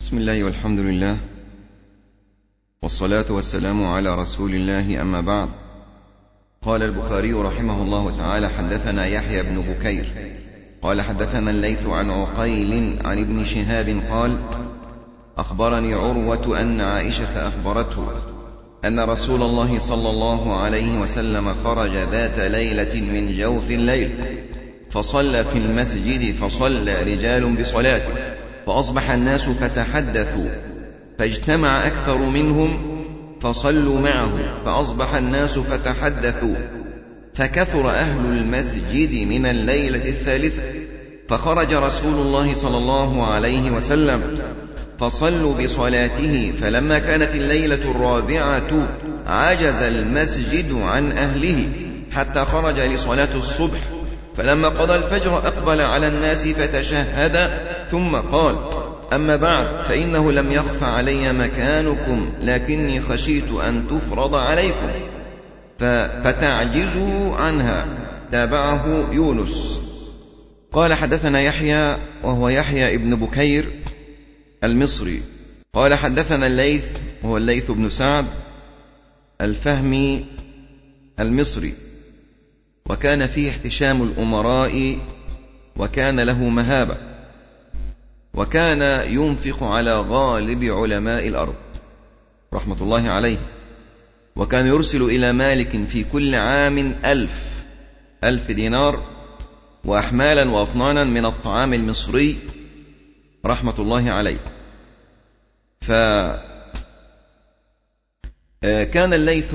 بسم الله والحمد لله والصلاة والسلام على رسول الله، أما بعد. قال البخاري رحمه الله تعالى: حدثنا يحيى بن بكير قال حدثنا الليث عن عقيل عن ابن شهاب قال: أخبرني عروة أن عائشة أخبرته أن رسول الله صلى الله عليه وسلم خرج ذات ليلة من جوف الليل فصلى في المسجد، فصلى رجال بصلاته، فأصبح الناس فتحدثوا، فاجتمع أكثر منهم فصلوا معه، فأصبح الناس فتحدثوا، فكثر أهل المسجد من الليلة الثالثة، فخرج رسول الله صلى الله عليه وسلم فصلوا بصلاته، فلما كانت الليلة الرابعة عجز المسجد عن أهله حتى خرج لصلاة الصبح، فلما قضى الفجر أقبل على الناس فتشهد ثم قال: أما بعد، فإنه لم يخف علي مكانكم، لكني خشيت أن تفرض عليكم فتعجزوا عنها. تابعه يونس. قال: حدثنا يحيى وهو يحيى ابن بكير المصري قال حدثنا الليث وهو الليث بن سعد الفهمي المصري، وكان فيه احتشام الأمراء، وكان له مهابة، وكان ينفق على غالب علماء الأرض رحمة الله عليه، وكان يرسل إلى مالك في كل عام 1000 دينار وأحمالا وأطنانا من الطعام المصري رحمة الله عليه. فكان الليث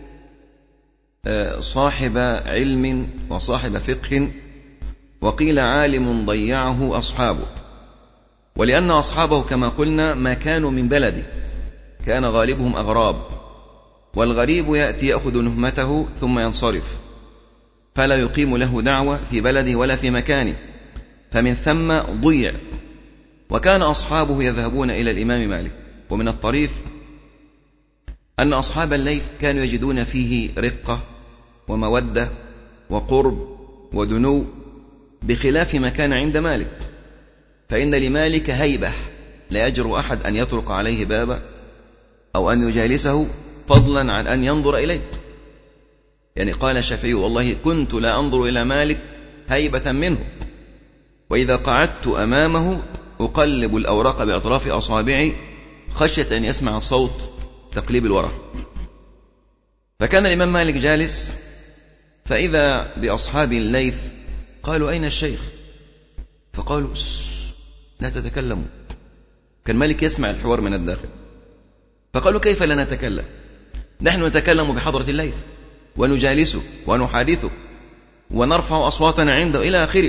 صاحب علم وصاحب فقه، وقيل عالم ضيعه أصحابه، ولأن أصحابه كما قلنا ما كانوا من بلده، كان غالبهم أغراب، والغريب يأتي يأخذ نهمته ثم ينصرف، فلا يقيم له دعوة في بلده ولا في مكانه، فمن ثم ضيع. وكان أصحابه يذهبون إلى الإمام مالك. ومن الطريف أن أصحاب الليث كانوا يجدون فيه رقة ومودة وقرب ودنو، بخلاف ما كان عند مالك، فإن لمالك هيبة لا يجرؤ أحد أن يطرق عليه بابه أو أن يجالسه، فضلا عن أن ينظر إليه. يعني قال الشافعي: والله كنت لا أنظر إلى مالك هيبة منه، وإذا قعدت أمامه أقلب الأوراق بأطراف أصابعي خشية أن يسمع صوت تقليب الورق. فكان الإمام مالك جالس، فإذا بأصحاب الليث قالوا: أين الشيخ؟ فقالوا: لا تتكلموا. كان مالك يسمع الحوار من الداخل، فقالوا: كيف لا نتكلم؟ نحن نتكلم بحضرة الليث ونجالسه ونحادثه ونرفع أصواتنا عنده إلى آخره.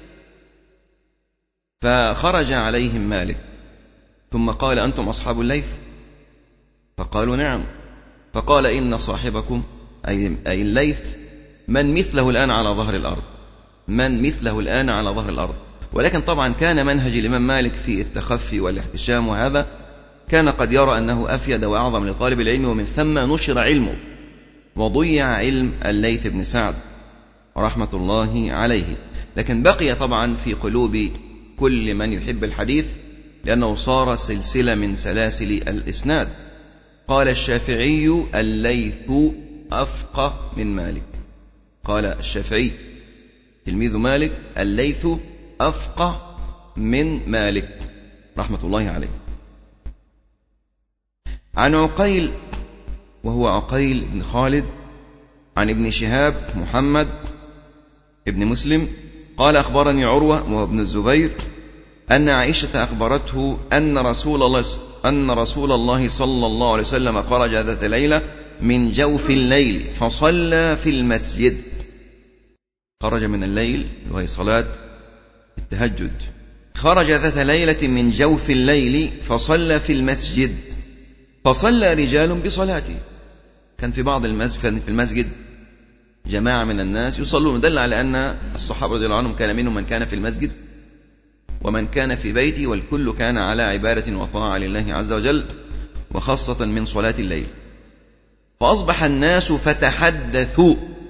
فخرج عليهم مالك ثم قال: أنتم أصحاب الليث؟ فقالوا: نعم. فقال: إن صاحبكم أي الليث من مثله الآن على ظهر الأرض، من مثله الآن على ظهر الأرض. ولكن طبعا كان منهج الإمام مالك في التخفي والاحتشام، وهذا كان قد يرى أنه أفيد وأعظم لطالب العلم، ومن ثم نشر علمه وضيع علم الليث بن سعد رحمة الله عليه. لكن بقي طبعا في قلوب كل من يحب الحديث، لأنه صار سلسلة من سلاسل الإسناد. قال الشافعي: الليث أفقه من مالك. قال الشافعي تلميذ مالك: الليث أفقه من مالك رحمة الله عليه. عن عقيل وهو عقيل بن خالد عن ابن شهاب محمد ابن مسلم قال: أخبرني عروة وهو ابن الزبير أن عائشة أخبرته أن رسول الله صلى الله عليه وسلم خرج ذات ليلة من جوف الليل فصلى في المسجد. خرج من الليل وهي صلاة التهجد. خرج ذات ليلة من جوف الليل فصلى في المسجد، فصلى رجال بصلاته. كان في بعض المسجد جماعة من الناس يصلون، دل على أن الصحابة رضي الله عنهم كان منهم من كان في المسجد ومن كان في بيته، والكل كان على عبادة وطاعة لله عز وجل، وخاصة من صلاة الليل. فأصبح الناس فتحدثوا،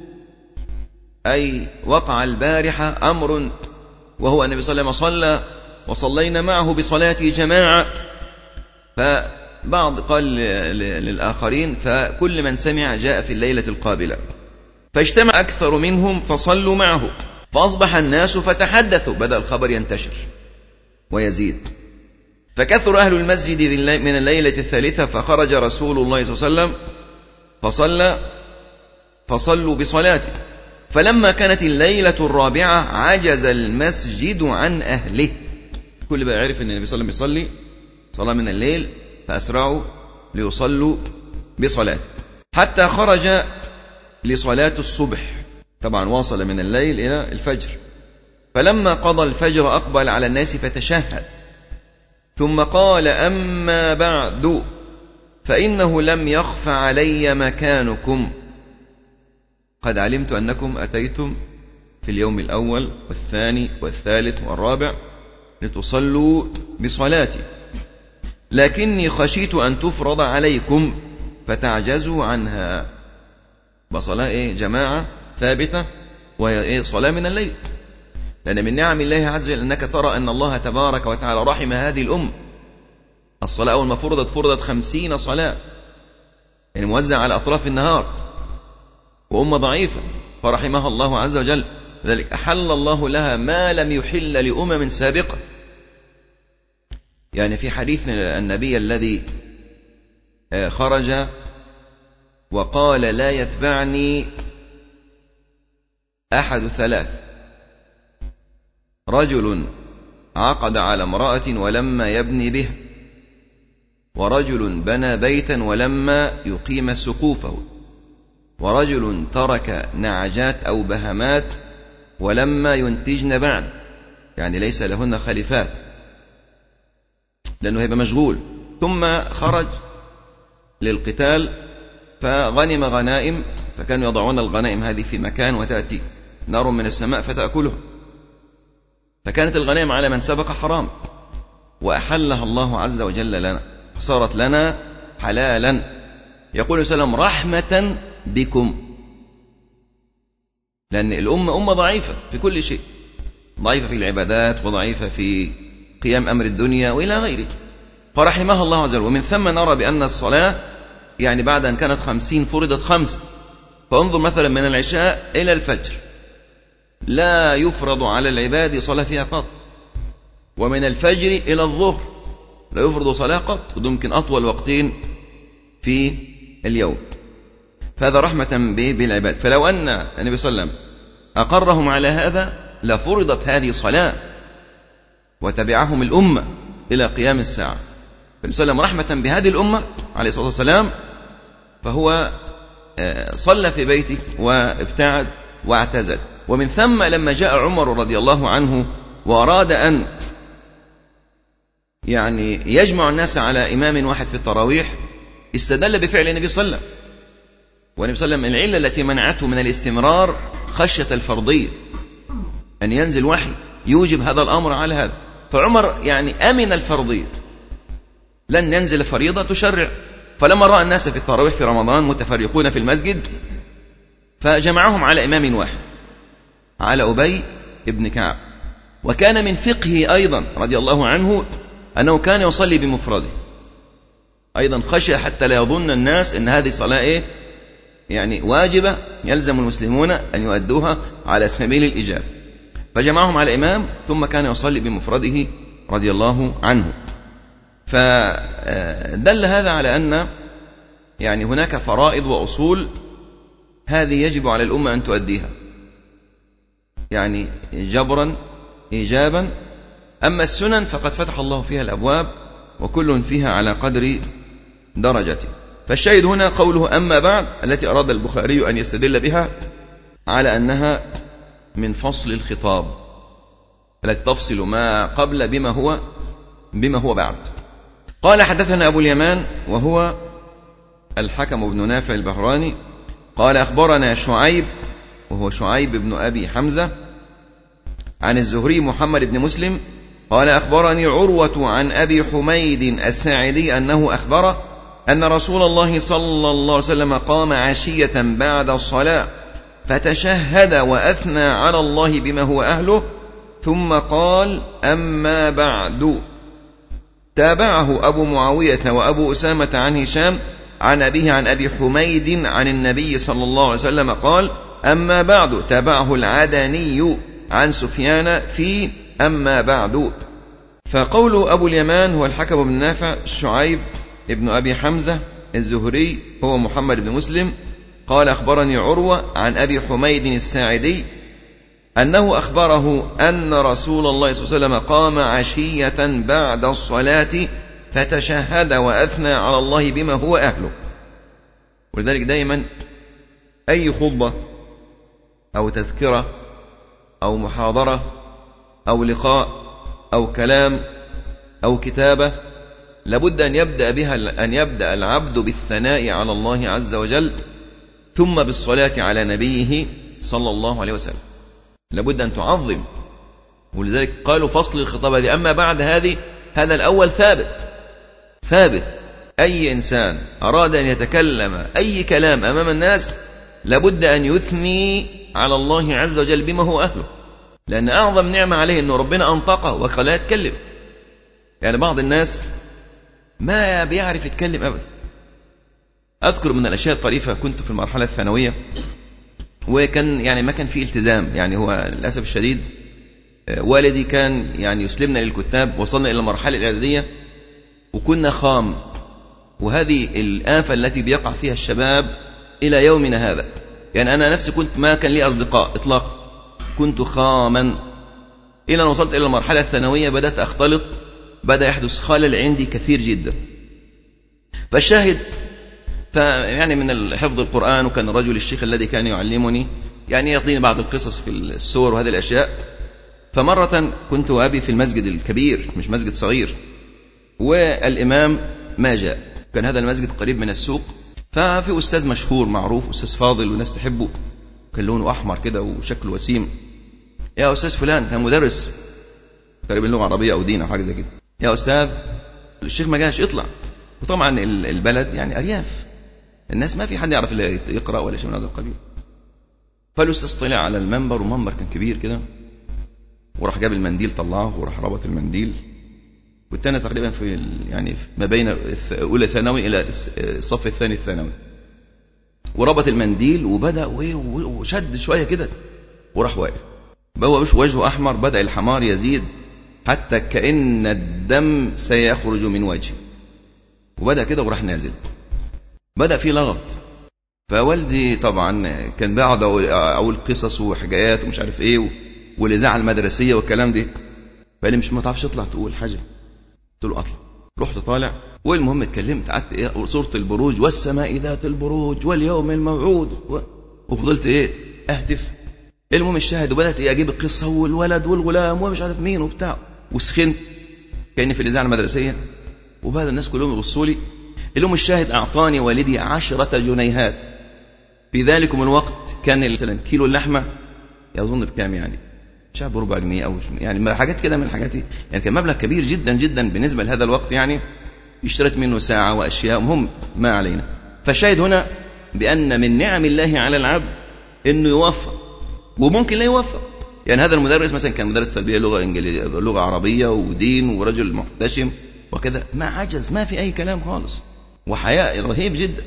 أي وقع البارحة أمر، وهو النبي صلى الله عليه وسلم صلى وصلينا معه بصلاة جماعة، فبعض قال للآخرين فكل من سمع جاء في الليلة القابلة، فاجتمع أكثر منهم فصلوا معه، فأصبح الناس فتحدثوا، بدأ الخبر ينتشر ويزيد، فكثر أهل المسجد من الليلة الثالثة، فخرج رسول الله صلى الله عليه وسلم فصلوا بصلاته، فلما كانت الليلة الرابعة عجز المسجد عن أهله، كل بقى عرف أن النبي صلى الله عليه وسلم يصلي صلاة من الليل، فأسرعوا ليصلوا بصلاته حتى خرج لصلاة الصبح، طبعا واصل من الليل إلى الفجر، فلما قضى الفجر أقبل على الناس فتشهد، ثم قال: أما بعد فإنه لم يخف علي مكانكم، قد علمت أنكم أتيتم في اليوم الأول والثاني والثالث والرابع لتصلوا بصلاتي، لكني خشيت أن تفرض عليكم فتعجزوا عنها، بصلاة جماعة ثابتة وهي صلاة من الليل، لأن من نعم الله عز وجل أنك ترى أن الله تبارك وتعالى رحم هذه الأمة. الصلاة أول ما فرضت 50 صلاة، يعني موزع على أطراف النهار، وأمة ضعيفة فرحمها الله عز وجل، ذلك أحل الله لها ما لم يحل لأمم سابقة. يعني في حديث النبي الذي خرج وقال: لا يتبعني أحد ثلاث: رجل عقد على امرأة ولما يبني به، ورجل بنى بيتا ولما يقيم سقوفه، ورجل ترك نعجات أو بهمات ولما ينتجن بعد، يعني ليس لهن خليفات لأنه هيبقى مشغول، ثم خرج للقتال فغنم غنائم، فكانوا يضعون الغنائم هذه في مكان وتأتي نار من السماء فتأكله، فكانت الغنائم على من سبق حرام، وأحلها الله عز وجل لنا، فصارت لنا حلالا. يقول سلام: رحمة بكم، لأن الأمة أمة ضعيفة في كل شيء، ضعيفة في العبادات وضعيفة في قيام أمر الدنيا وإلى غيره، فرحمها الله عز وجل. ومن ثم نرى بأن الصلاة يعني بعد أن كانت 50 فرضت 5، فانظر مثلا من العشاء إلى الفجر لا يفرض على العباد صلاة فيها قط، ومن الفجر إلى الظهر لا يفرض صلاة قط، ويمكن أطول وقتين في اليوم، فهذا رحمة بالعباد. فلو أن النبي صلى الله عليه وسلم أقرهم على هذا لفرضت هذه صلاة وتبعهم الأمة إلى قيام الساعة. فالنبي صلى الله عليه وسلم رحمة بهذه الأمة عليه الصلاة والسلام، فهو صلى في بيته وابتعد واعتزل. ومن ثم لما جاء عمر رضي الله عنه وأراد أن يعني يجمع الناس على إمام واحد في التراويح، استدل بفعل النبي صلى الله عليه وسلم، والنبي صلى الله عليه وسلم العلة التي منعته من الاستمرار خشية الفرضية، أن ينزل وحي يوجب هذا الأمر على هذا، فعمر يعني أمن الفرضية، لن ينزل فريضة تشرع. فلما رأى الناس في التراويح في رمضان متفرقون في المسجد فجمعهم على إمام واحد، على أبي بن كعب. وكان من فقهه أيضا رضي الله عنه أنه كان يصلي بمفرده أيضا، خشية حتى لا يظن الناس أن هذه صلاة يعني واجبة يلزم المسلمون أن يؤدوها على سبيل الإجابة، فجمعهم على إمام ثم كان يصلي بمفرده رضي الله عنه. فدل هذا على أن يعني هناك فرائض وأصول هذه يجب على الأمة أن تؤديها، يعني جبرا إيجابا. أما السنن فقد فتح الله فيها الأبواب وكل فيها على قدر درجته. فالشاهد هنا قوله أما بعد التي أراد البخاري أن يستدل بها على أنها من فصل الخطاب التي تفصل ما قبل بما هو بعد. قال: حدثنا أبو اليمان وهو الحكم بن نافع البهراني قال: أخبرنا شعيب وهو شعيب بن أبي حمزة عن الزهري محمد بن مسلم قال: أخبرني عروة عن أبي حميد الساعدي أنه أخبره أن رسول الله صلى الله عليه وسلم قام عشية بعد الصلاة فتشهد وأثنى على الله بما هو أهله، ثم قال: أما بعد. تابعه أبو معاوية وأبو أسامة عن هشام عن أبيه عن أبي حميد عن النبي صلى الله عليه وسلم قال: أما بعد. تابعه العدني عن سفيان في أما بعد. فقول أبو اليمان هو الحكم بن نافع شعيب ابن أبي حمزة الزهري هو محمد بن مسلم قال: أخبرني عروة عن أبي حميد الساعدي أنه أخبره أن رسول الله صلى الله عليه وسلم قام عشية بعد الصلاة فتشهد وأثنى على الله بما هو أهله. ولذلك دائما أي خطبة أو تذكرة أو محاضرة أو لقاء أو كلام أو كتابة لابد أن يبدأ العبد بالثناء على الله عز وجل ثم بالصلاة على نبيه صلى الله عليه وسلم. لابد أن تعظم. ولذلك قالوا فصل الخطابة دي أما بعد هذا الأول ثابت. أي إنسان أراد أن يتكلم أي كلام أمام الناس لابد أن يثني على الله عز وجل بما هو أهله، لأن أعظم نعمة عليه أنه ربنا أنطقه وخلاه يتكلم. يعني بعض الناس ما بيعرف يتكلم أبدا. أذكر من الأشياء الطريفة كنت في المرحلة الثانوية وكان يعني ما كان فيه التزام، يعني هو للأسف الشديد والدي كان يعني يسلمنا للكتاب، وصلنا إلى المرحلة الإعدادية وكنا خام، وهذه الآفة التي بيقع فيها الشباب إلى يومنا هذا. يعني أنا نفسي كنت ما كان لي أصدقاء إطلاقا، كنت خاما إلى أن وصلت إلى المرحلة الثانوية بدأت أختلط، بدأ يحدث خلل عندي كثير جدا. فالشاهد يعني من حفظ القرآن، وكان الرجل الشيخ الذي كان يعلمني يعني يعطيني بعض القصص في السور وهذه الأشياء. فمرة كنت وأبي في المسجد الكبير مش مسجد صغير، والإمام ما جاء، كان هذا المسجد قريب من السوق، ففي أستاذ مشهور معروف أستاذ فاضل والناس تحبه، كان لونه أحمر كده وشكله وسيم. يا أستاذ فلان، كان مدرس تقريبا لغة عربية أو دين أو حاجة زي كده، يا أستاذ الشيخ ما جاش اطلع. وطبعا البلد يعني أرياف، الناس ما في حد يعرف اللي يقرأ ولا شيء من هذا القبيل. فالأستاذ طلع على المنبر، ومنبر كان كبير كده، وراح جاب المنديل طلعه وراح ربط المنديل، والتاني تقريبا في يعني ما بين أولى ثانوي إلى الصف الثاني الثانوي، وربط المنديل وبدأ وشد شوية كده وراح واقف. هو مش وجهه أحمر، بدأ الحمار يزيد حتى كأن الدم سيخرج من وجهه، وبدأ كده وراح نازل، بدأ في لغط. فوالدي طبعا كان بعد أقول قصص وحكايات ومش عارف إيه والإذاعة المدرسية والكلام ده، فقال لي مش ما تعرفش تطلع تقول حاجة؟ قلت له أطلع. رحت طالع، والمهم اتكلمت، قعدت إيه سورة البروج والسماء ذات البروج واليوم الموعود وفضلت إيه أهتف. المهم الشاهد، وبدأت إيه أجيب القصة والولد والغلام ومش عارف مين وبتاع، وسخنت كأني في الإذاعة المدرسية، وبعد الناس كلهم يبصوا لي. اليوم الشاهد أعطاني والدي 10 جنيهات. في ذلكم الوقت كان مثلا كيلو اللحمة يظن بكام، يعني مش عارف بربع جنيه أو يعني حاجات كده من الحاجات دي، يعني كان مبلغ كبير جدا جدا بالنسبة لهذا الوقت، يعني اشتريت منه ساعة وأشياء مهم ما علينا. فالشاهد هنا بأن من نعم الله على العبد إنه يوفق، وممكن لا يوفق. يعني هذا المدرس مثلا كان مدرس تربية لغة إنجليزية لغة عربية ودين ورجل محتشم وكذا، ما عجز، ما في أي كلام خالص، وحياء رهيب جدا.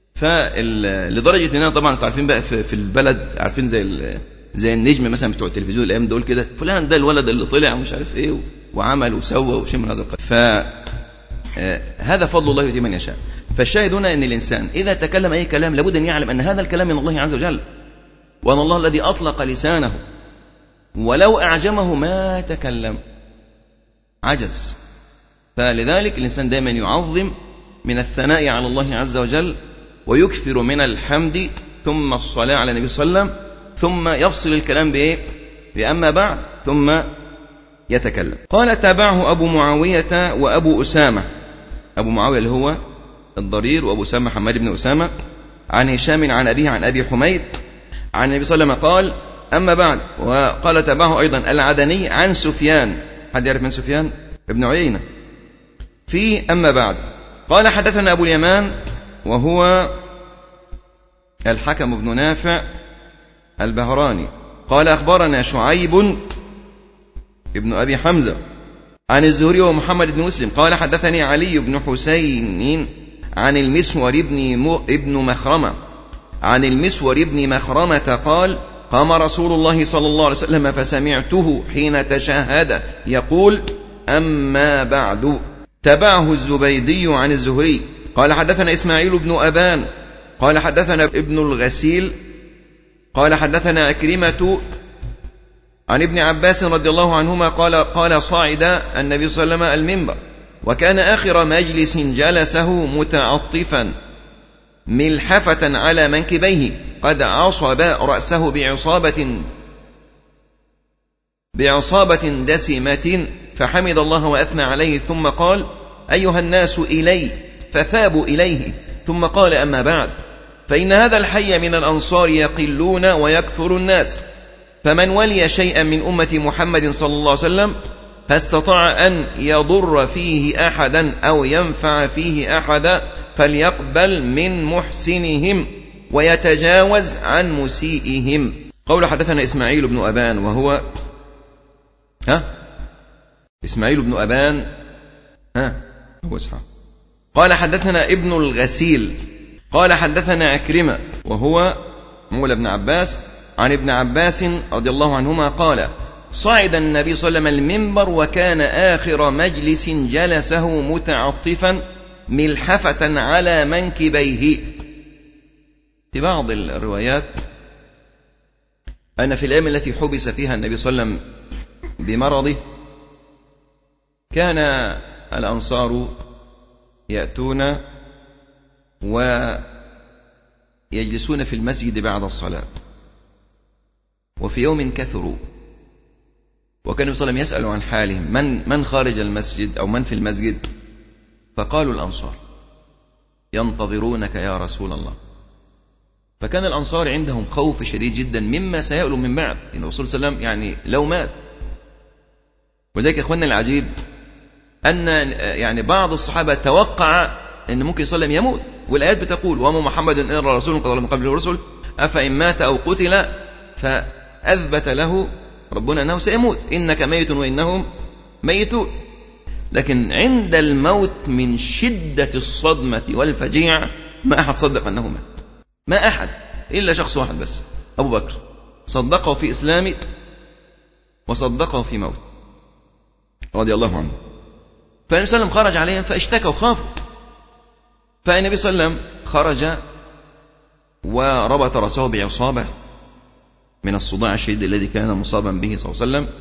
فلدرجة إننا طبعا عارفين بقى في البلد، عارفين زي النجم مثلا بتوع التلفزيون الأيام دول كده، فلان ده الولد اللي طلع مش عارف إيه وعمل وسوى وشيء من هذا القبيل. فهذا فضل الله يؤتيه من يشاء. فالشاهد هنا أن الإنسان إذا تكلم أي كلام لابد أن يعلم أن هذا الكلام من الله عز وجل، وأن الله الذي أطلق لسانه، ولو أعجمه ما تكلم، عجز. فلذلك الإنسان دائما يعظم من الثناء على الله عز وجل، ويكثر من الحمد، ثم الصلاة على النبي صلى الله عليه وسلم، ثم يفصل الكلام بإيه؟ بأما بعد، ثم يتكلم. قال تابعه أبو معاوية وأبو أسامة. أبو معاوية اللي هو الضرير، وأبو أسامة حماد بن أسامة، عن هشام عن أبيه عن أبي حميد عن النبي صلى الله عليه وسلم قال أما بعد. وقال تابعه أيضا العدني عن سفيان. حد يعرف من سفيان؟ ابن عيينة. في أما بعد قال حدثنا أبو اليمان وهو الحكم بن نافع البهراني قال أخبرنا شعيب ابن أبي حمزة عن الزهري ومحمد بن مسلم قال حدثني علي بن حسين عن المسور ابن مخرمة عن المسور ابن مخرمة قال قام رسول الله صلى الله عليه وسلم فسمعته حين تشهد يقول أما بعد. تبعه الزبيدي عن الزهري قال حدثنا إسماعيل بن أبان قال حدثنا ابن الغسيل قال حدثنا عكرمة عن ابن عباس رضي الله عنهما قال صعد النبي صلى الله عليه وسلم المنبر وكان آخر مجلس جلسه متعطفا ملحفة على منكبيه قد عصب رأسه بعصابة دسمة فحمد الله وأثنى عليه ثم قال أيها الناس إلي فثابوا إليه ثم قال أما بعد فإن هذا الحي من الأنصار يقلون ويكثر الناس فمن ولي شيئا من أمة محمد صلى الله عليه وسلم فاستطاع أن يضر فيه أحدا أو ينفع فيه أحدا فليقبل من محسنهم ويتجاوز عن مسيئهم. قول حدثنا إسماعيل بن أبان وهو إسماعيل بن أبان هو إسحاق قال حدثنا ابن الغسيل قال حدثنا عكرمة وهو مولى ابن عباس عن ابن عباس رضي الله عنهما قال صعد النبي صلى الله عليه وسلم المنبر وكان آخر مجلس جلسه متعطفا ملحفة على منكبيه. في بعض الروايات أن في الأيام التي حبس فيها النبي صلى الله عليه وسلم بمرضه كان الأنصار يأتون ويجلسون في المسجد بعد الصلاة وفي يوم كثروا وكان النبي صلى الله عليه وسلم يسأل عن حالهم من خارج المسجد أو من في المسجد فقالوا الأنصار ينتظرونك يا رسول الله. فكان الأنصار عندهم خوف شديد جدا مما سيألو من بعد إن الرسول صلى الله عليه وسلم يعني لو مات. وذلك يا إخواننا العجيب أن يعني بعض الصحابة توقع أن ممكن صلى الله عليه وسلم يموت والآيات بتقول وما محمد إلا رسول قد من قبل الرسل أفإن مات أو قتل فأثبت له ربنا أنه سيموت إنك ميت وإنهم ميتون. لكن عند الموت من شدة الصدمة والفجيعة ما أحد صدق أنه مات، ما أحد إلا شخص واحد بس أبو بكر صدقه في إسلامه وصدقه في موت رضي الله عنه. فالنبي صلى الله عليه وسلم خرج عليهم فاشتكوا خافوا فالنبي صلى الله عليه وسلم خرج وربط رأسه بعصابة من الصداع الشديد الذي كان مصابا به صلى الله عليه وسلم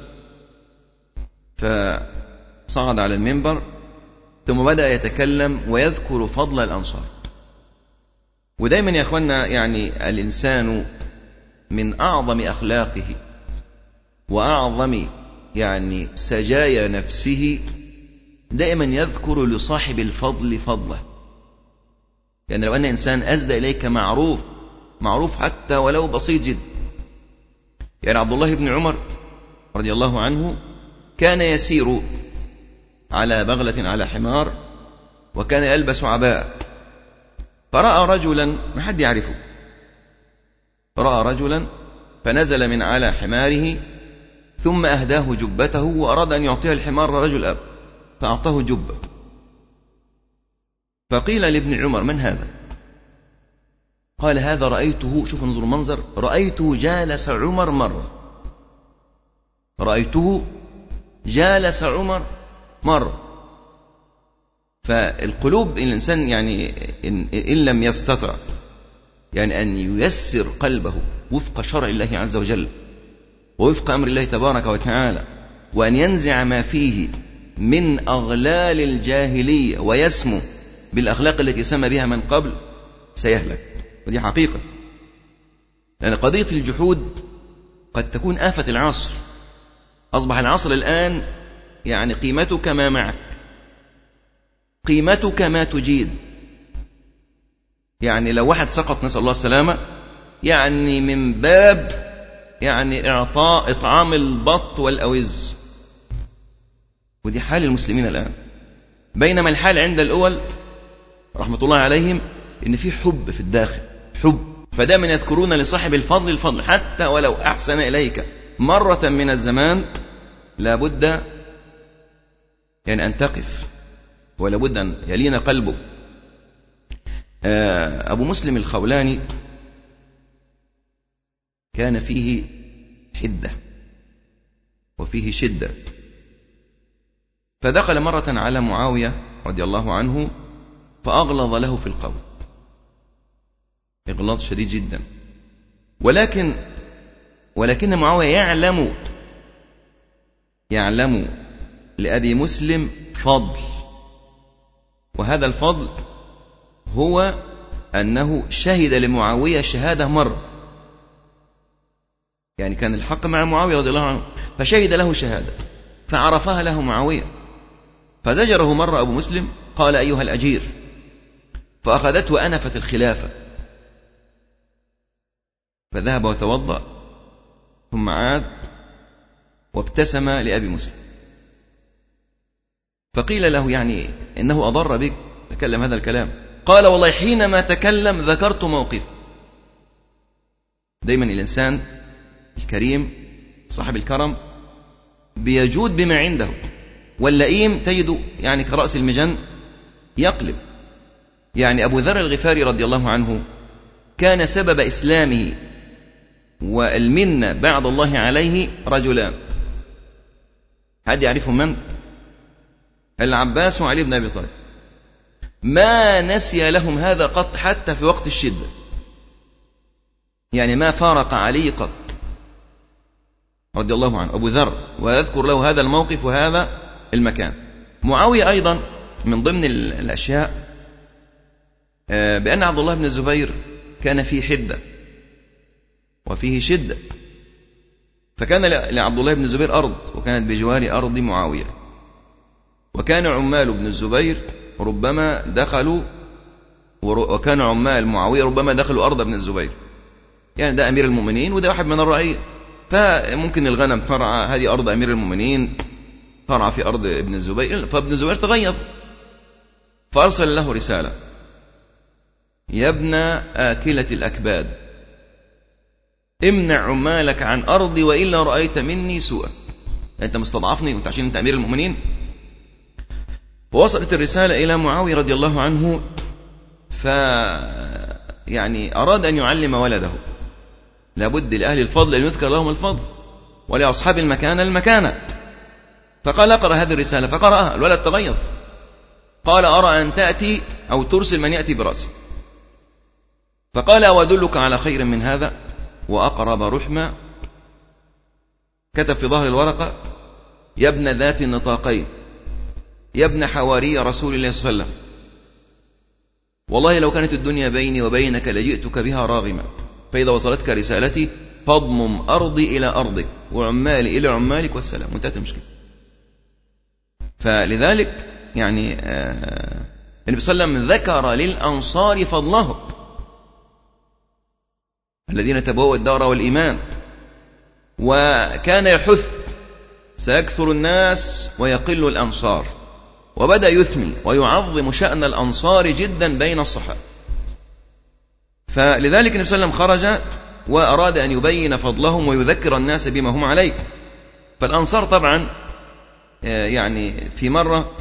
فصعد على المنبر ثم بدأ يتكلم ويذكر فضل الأنصار. ودايما يا أخوانا يعني الإنسان من أعظم أخلاقه وأعظم يعني سجايا نفسه دائما يذكر لصاحب الفضل فضله. يعني لو أن إنسان أسدى إليك معروف حتى ولو بسيط جدا. يعني عبد الله بن عمر رضي الله عنه كان يسير على بغلة على حمار وكان يلبس عباءة فرأى رجلا ما حد يعرفه رأى رجلا فنزل من على حماره ثم أهداه جبته وأراد أن يعطيها الحمار رجل أب فأعطاه جبة. فقيل لابن عمر من هذا؟ قال هذا رأيته شوف انظر المنظر رأيته جالس عمر مرة رأيته جالس عمر مرة. فالقلوب الإنسان يعني إن لم يستطع يعني أن ييسر قلبه وفق شرع الله عز وجل ووفق أمر الله تبارك وتعالى وأن ينزع ما فيه من أغلال الجاهلية ويسمو بالأخلاق التي سمى بها من قبل سيهلك. ودي حقيقة لأن قضية الجحود قد تكون آفة العصر. أصبح العصر الآن يعني قيمتك ما معك قيمتك ما تجيد. يعني لو واحد سقط نسأل الله السلامة يعني من باب يعني إطعام البط والأوز. ودي حال المسلمين الآن. بينما الحال عند الأول رحمة الله عليهم إن في حب في الداخل حب فدائما يذكرون لصاحب الفضل حتى ولو أحسن إليك مرة من الزمان لابد يعني أن تقف ولا بد أن يلين قلبه. أبو مسلم الخولاني كان فيه حدة وفيه شدة، فدخل مرة على معاوية رضي الله عنه فأغلظ له في القول إغلاظ شديد جدا، ولكن معاوية يعلم لأبي مسلم فضل، وهذا الفضل هو أنه شهد لمعاوية شهادة مرة، يعني كان الحق مع معاوية رضي الله عنه فشهد له شهادة فعرفها له معاوية، فزجره مرة أبو مسلم قال أيها الأجير، فأخذته أنفة الخلافة، فذهب وتوضأ ثم عاد وابتسم لأبي مسلم، فقيل له يعني إنه أضر بك تكلم هذا الكلام، قال والله حينما تكلم ذكرت موقف. دايما الإنسان الكريم صاحب الكرم بيجود بما عنده، واللئيم تجد يعني كرأس المجن يقلب. يعني أبو ذر الغفاري رضي الله عنه كان سبب إسلامه والمنة بعد الله عليه رجلان، هذا يعرفهم من؟ العباس وعلي بن أبي طالب، ما نسي لهم هذا قط حتى في وقت الشدة، يعني ما فارق علي قط رضي الله عنه أبو ذر، ويذكر له هذا الموقف وهذا المكان. معاوية أيضا من ضمن الأشياء بأن عبد الله بن الزبير كان فيه حدة وفيه شدة، فكان لعبد الله بن الزبير أرض وكانت بجوار أرض معاوية، وكان عمال بن الزبير ربما دخلوا وكان عمال معاوية ربما دخلوا أرض ابن الزبير، يعني ده أمير المؤمنين وده واحد من الرعية، فممكن الغنم ترعى هذه أرض أمير المؤمنين ترعى في أرض ابن الزبير، فابن الزبير تغيظ فأرسل له رسالة: يا ابن آكلة الأكباد امنع عمالك عن أرضي وإلا رأيت مني سوءا، أنت مستضعفني وأنت عشان أنت أمير المؤمنين. ووصلت الرسالة إلى معاوية رضي الله عنه، يعني أراد أن يعلم ولده، لابد لأهل الفضل أن يذكر لهم الفضل ولأصحاب المكانة المكانة، فقال اقرأ هذه الرسالة، فقرأها. الولد تغيظ قال أرى أن تأتي أو ترسل من يأتي برأسي، فقال أودلك على خير من هذا وأقرب رحمة. كتب في ظهر الورقة: يا ابن ذات النطاقين، يا ابن حواري رسول الله صلى الله عليه وسلم، والله لو كانت الدنيا بيني وبينك لجئتك بها راغما، فإذا وصلتك رسالتي فاضمم أرضي إلى أرضك وعمالي إلى عمالك والسلام، وانتهت المشكلة. فلذلك يعني النبي صلى الله عليه وسلم ذكر للأنصار فضله الذين تبوأوا الدار والإيمان، وكان يحث: سيكثر الناس ويقل الأنصار، وبدأ يثني ويعظم شأن الأنصار جدا بين الصحابة. فلذلك النبي صلى الله عليه وسلم خرج وأراد أن يبين فضلهم ويذكر الناس بما هم عليه. فالأنصار طبعا يعني في مرة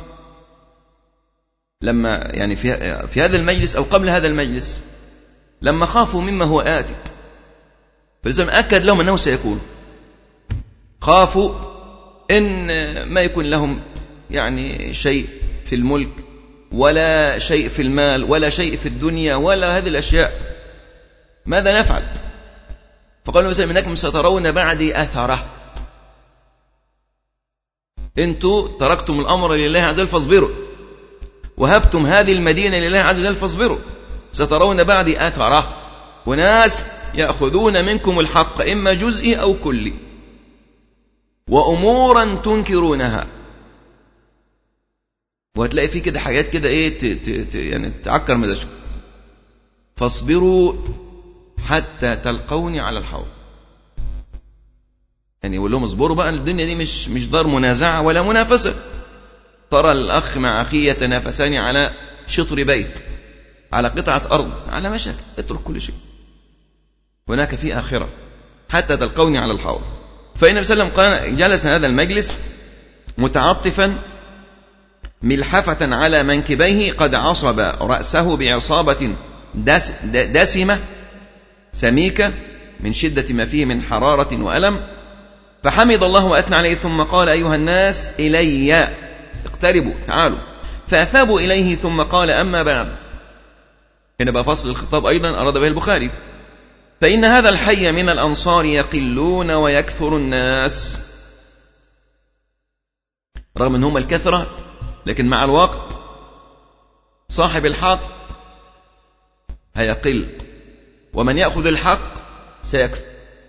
لما يعني في هذا المجلس أو قبل هذا المجلس لما خافوا مما هو آتي، فالإسلام أكد لهم أنه سيكون، خافوا إن ما يكون لهم يعني شيء في الملك ولا شيء في المال ولا شيء في الدنيا ولا هذه الأشياء، ماذا نفعل؟ فقالوا مثلا: إنكم سترون بعدي أثره، أنتوا تركتم الأمر لله عز وجل فاصبروا، وهبتم هذه المدينة لله عز وجل فاصبروا، سترون بعدي أثره، وناس يأخذون منكم الحق إما جزئي أو كلي، وأمورا تنكرونها، وهتلاقي فيه كده حاجات كده يعني تعكر مزاجكم، فاصبروا حتى تلقوني على الحوض. يعني يقول لهم اصبروا بقى، الدنيا دي مش دار منازعة ولا منافسة. ترى الأخ مع أخيه يتنافسان على شطر بيت، على قطعة أرض، على مشاكل، اترك كل شيء، هناك في آخرة، حتى تلقوني على الحوض. فالنبي صلى الله عليه وسلم قال: جلس هذا المجلس متعطفا ملحفة على منكبيه قد عصب رأسه بعصابة دسمة سميكة من شدة ما فيه من حرارة وألم، فحمد الله وأثنى عليه ثم قال أيها الناس إلي اقتربوا تعالوا، فأثابوا إليه ثم قال أما بعد. هنا بقى فصل الخطاب أيضا أراد به البخاري، فإن هذا الحي من الأنصار يقلون ويكثر الناس. رغم أنهم الكثرة لكن مع الوقت صاحب الحق هيقل، ومن يأخذ الحق سيكثر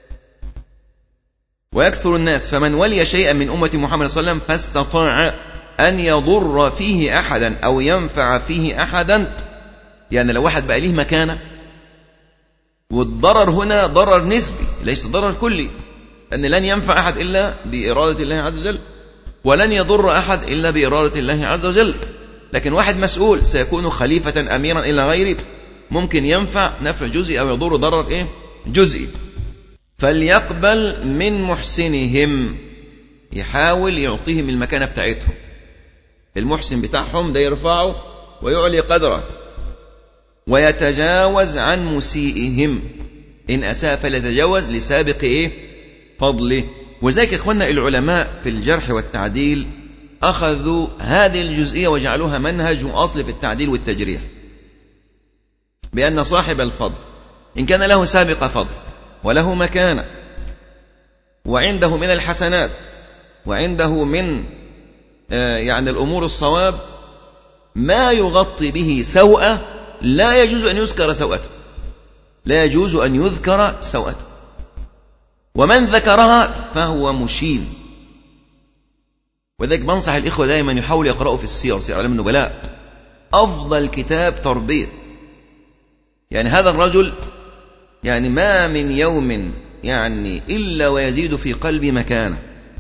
ويكثر الناس. فمن ولي شيئا من أمة محمد صلى الله عليه وسلم فاستطاع أن يضر فيه أحدا أو ينفع فيه أحدا، يعني لو واحد بقى ليه مكانة، والضرر هنا ضرر نسبي ليس ضرر كلي، أن لن ينفع أحد إلا بإرادة الله عز وجل، ولن يضر أحد إلا بإرادة الله عز وجل. لكن واحد مسؤول سيكون خليفة أميرا إلى غيره، ممكن ينفع نفع جزئي أو يضر ضرر جزئي. فليقبل من محسنهم، يحاول يعطيهم المكانة بتاعتهم، المحسن بتاعهم ده يرفعه ويعلي قدره، ويتجاوز عن مسيئهم، إن أساء فليتجاوز لسابق فضله. وذلك إخواننا العلماء في الجرح والتعديل أخذوا هذه الجزئية وجعلوها منهج وأصل في التعديل والتجريح، بأن صاحب الفضل إن كان له سابق فضل وله مكانة وعنده من الحسنات وعنده من يعني الأمور الصواب ما يغطي به سوءة، لا يجوز أن يذكر سوءته، لا يجوز أن يذكر سوءته، ومن ذكرها فهو مشين. وذلك بنصح الإخوة دائما يحاولوا يقرأوا في السير، سير أعلام النبلاء أفضل كتاب تربية. يعني هذا الرجل يعني ما من يوم يعني إلا ويزيد في قلبي مكانه،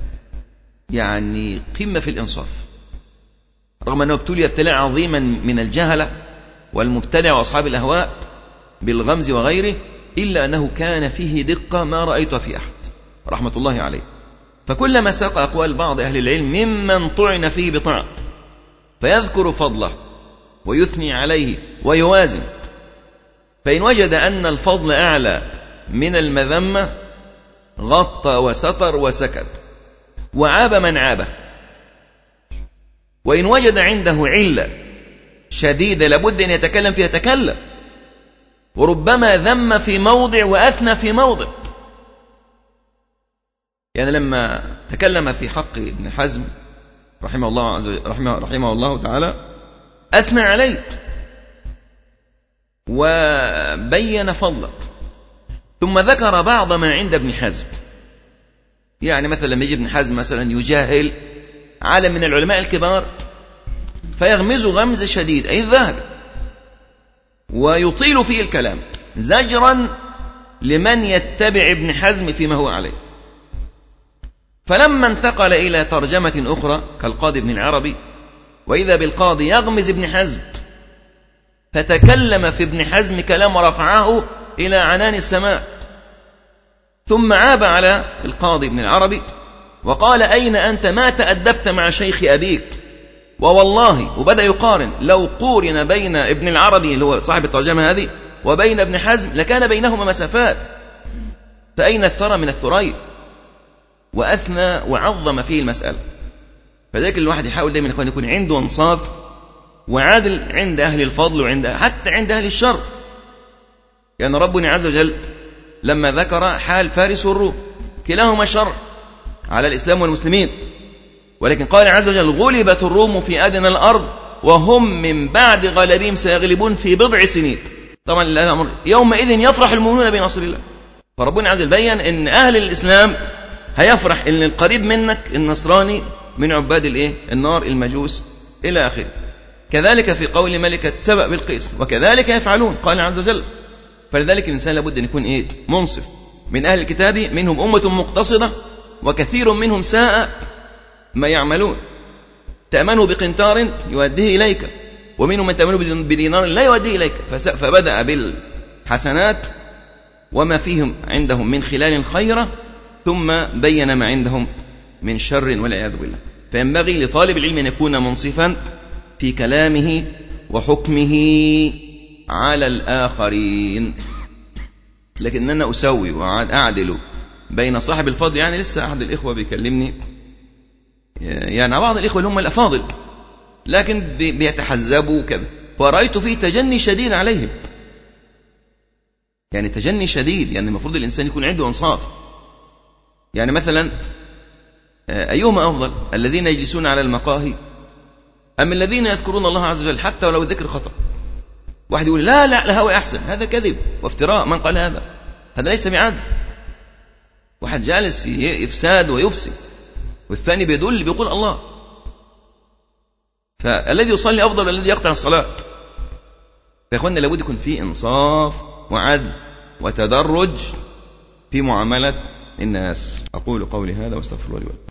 يعني قمة في الإنصاف، رغم أنه ابتلي ابتلاء عظيما من الجهلة والمبتدع وأصحاب الأهواء بالغمز وغيره، إلا أنه كان فيه دقة ما رأيتها في أحد رحمة الله عليه. فكلما ساق أقوال بعض أهل العلم ممن طعن فيه بطعن فيذكر فضله ويثني عليه ويوازن، فإن وجد أن الفضل أعلى من المذمة غطى وستر وسكت وعاب من عابه. وإن وجد عنده علة شديدة لابد أن يتكلم فيها تكلم، وربما ذم في موضع وأثنى في موضع. يعني لما تكلم في حق ابن حزم رحمه الله تعالى أثنى عليه وبين فضله، ثم ذكر بعض ما عند ابن حزم. يعني مثلا لما يجي ابن حزم مثلا يجاهل عالم من العلماء الكبار فيغمز غمز شديد أي الذهبي، ويطيل فيه الكلام زجرا لمن يتبع ابن حزم فيما هو عليه. فلما انتقل إلى ترجمة أخرى كالقاضي ابن العربي، وإذا بالقاضي يغمز ابن حزم، فتكلم في ابن حزم كلام رفعه إلى عنان السماء، ثم عاب على القاضي ابن العربي وقال أين أنت ما تأدبت مع شيخ أبيك؟ ووالله، وبدأ يقارن، لو قورن بين ابن العربي اللي هو صاحب الترجمة هذه وبين ابن حزم لكان بينهما مسافات، فأين الثرى من الثريا؟ وأثنى وعظم فيه المسألة. فذلك الواحد يحاول دائما يكون عنده انصاف وعادل عند أهل الفضل وعند حتى عند أهل الشر. يعني ربنا عز وجل لما ذكر حال فارس والروم كلاهما شر على الإسلام والمسلمين، ولكن قال عز وجل غلبت الروم في أدنى الأرض وهم من بعد غلبهم سيغلبون في بضع سنين. طبعا الأمر يومئذ يفرح المؤمنون بنصر الله. فربنا عز وجل بيّن أن أهل الإسلام هيفرح أن القريب منك النصراني من عباد النار المجوس إلى آخره. كذلك في قول ملكة سبأ بالقيس وكذلك يفعلون قال عز وجل. فلذلك الإنسان لابد أن يكون منصف. من أهل الكتاب منهم أمة مقتصدة وكثير منهم ساء ما يعملون، تأمنه بقنطار يؤديه إليك، ومنهم من تأمنه بدينار لا يؤديه إليك. فبدأ بالحسنات وما فيهم عندهم من خلال خيرة، ثم بين ما عندهم من شر والعياذ بالله. فينبغي لطالب العلم أن يكون منصفا في كلامه وحكمه على الآخرين. لكن أنا أسوي وأعدل بين صاحب الفضل، يعني لسه أحد الإخوة بيكلمني، يعني بعض الإخوة اللي هم الأفاضل لكن بيتحزبوا كذا، ورأيت فيه تجني شديد عليهم، يعني تجني شديد، يعني المفروض الإنسان يكون عنده إنصاف. يعني مثلا أيهما أفضل، الذين يجلسون على المقاهي أم الذين يذكرون الله عز وجل حتى ولو الذكر خطأ؟ واحد يقول لا الهوى أحسن، هذا كذب وافتراء، من قال هذا؟ هذا ليس بعدل. واحد جالس إفساد ويفسد، والثاني بيدل بيقول الله. فالذي يصلي أفضل الذي يقطع الصلاة. يا إخواننا لابد يكون فيه إنصاف وعدل وتدرج في معاملة الناس. أقول قولي هذا واستغفر الله لي ولكم.